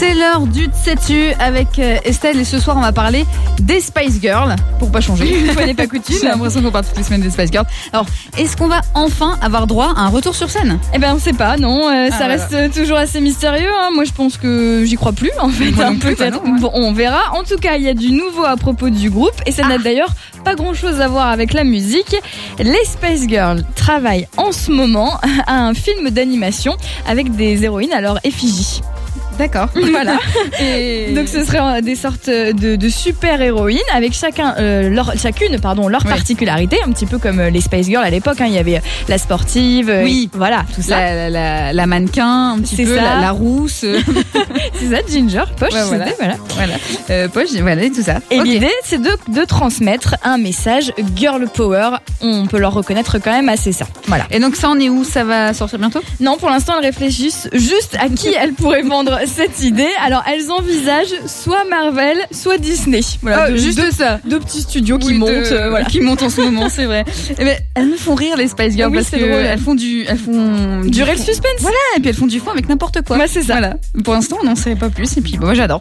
C'est l'heure du Tsetu avec Estelle et ce soir on va parler des Spice Girls pour pas changer. Une fois n'est pas coutume. J'ai l'impression qu'on parle toutes les semaines des Spice Girls. Alors, est-ce qu'on va enfin avoir droit à un retour sur scène ? Eh ben on sait pas, non. Ça reste toujours assez mystérieux. Hein. Moi je pense que j'y crois plus en fait. Peut-être. Bon, on verra. En tout cas, il y a du nouveau à propos du groupe et ça n'a d'ailleurs pas grand-chose à voir avec la musique. Les Spice Girls travaillent en ce moment à un film d'animation avec des héroïnes à leur effigie. D'accord. Voilà. Et donc ce serait des sortes de super héroïnes avec chacune leur particularité, un petit peu comme les Spice Girls à l'époque. Hein. Il y avait la sportive, voilà, tout ça. La mannequin, un petit peu, la rousse. C'est ça, Ginger, Poche, voilà. Poche, voilà, tout ça. Et l'idée, c'est de transmettre un message girl power. On peut leur reconnaître quand même assez ça. Voilà. Et donc ça, on est où ? Ça va sortir bientôt ? Non, pour l'instant, elles réfléchissent juste à qui elles pourraient vendre cette idée. Alors, elles envisagent soit Marvel, soit Disney. Voilà, juste ça. Deux petits studios qui montent. Qui montent en ce moment, c'est vrai. Et ben, elles me font rire les Spice Girls parce qu'elles font du durer le suspense. Voilà, et puis elles font du fond avec n'importe quoi. Ouais, c'est ça. Voilà. Pour l'instant, on n'en sait pas plus. Et puis, moi, j'adore.